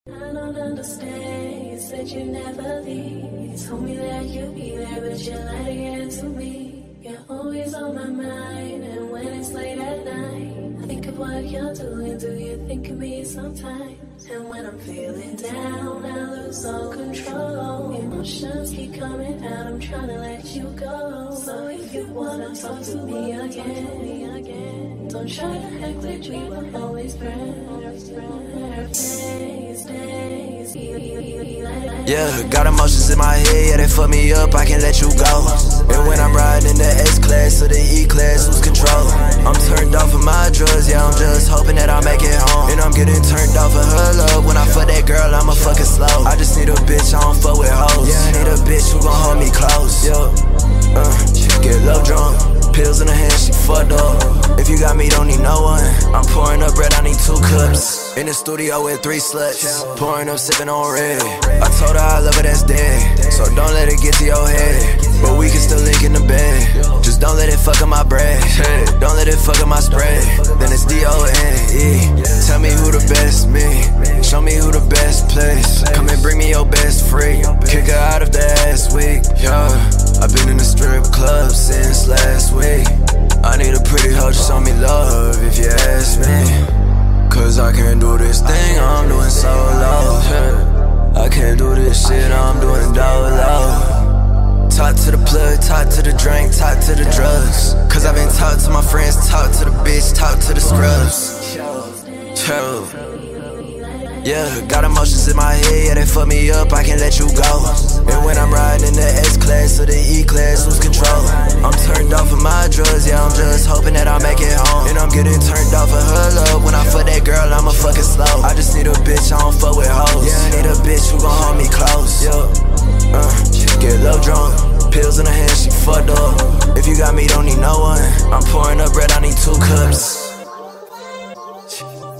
I don't understand, you said you'd never leave. You told me that you'd be there, but you lied again to me. You're always on my mind, and when it's late at night, I think of what you're doing. Do you think of me sometimes? And when I'm feeling down, I lose all control. Emotions keep coming out, I'm trying to let you go. So if you wanna talk to me again, don't try to act like we were always friends. Yeah, got emotions in my head, yeah, they fuck me up, I can't let you go. And when I'm riding in the S-Class or the E-Class, lose control. I'm turned off of my drugs, yeah, I'm just hoping that I make it home. And I'm getting turned off of her love, when I fuck that girl, I'm a fucking slow. I just need a bitch, I don't fuck with hoes. Yeah, I need a bitch who gon' hold me close. Yeah, get love drunk, pills in her hand, she fucked up. If you got me, don't need no one. I'm pouring up bread, I need 2 cups. In the studio with 3 sluts, pouring up, sipping on red. I told her I love her, that's dead, so don't let it get to your head. But we can still link in the bed, just don't let it fuck up my bread. Don't let it fuck up my spread, then it's D-O-N-E. Tell me who the best me, show me who the best place. Come and bring me your best freak, kick her out of the ass week. Yeah, I've been in the strip club since last week. I need a pretty hoe to show me love if you ask me. Cause I can't do this thing I'm doing solo. I can't do this shit I'm doing dolo. Talk to the plug, talk to the drink, talk to the drugs. Cause I've been talk to my friends, talk to the bitch, talk to the scrubs. Yeah, got emotions in my head, yeah, they fuck me up, I can't let you go. And when I'm riding in the S-Class or the E-Class, lose control. I'm turned off of my drugs, yeah, I'm just hoping that I make it home. And I'm getting turned off of her love, when I fuck that girl, I'm a fucking slow. I just need a bitch, I don't fuck with hoes. Yeah, I need a bitch who gon' hold me close. Yeah, get love drunk, pills in her hand, she fucked up. If you got me, don't need no one. I'm pouring up bread, I need 2 cups.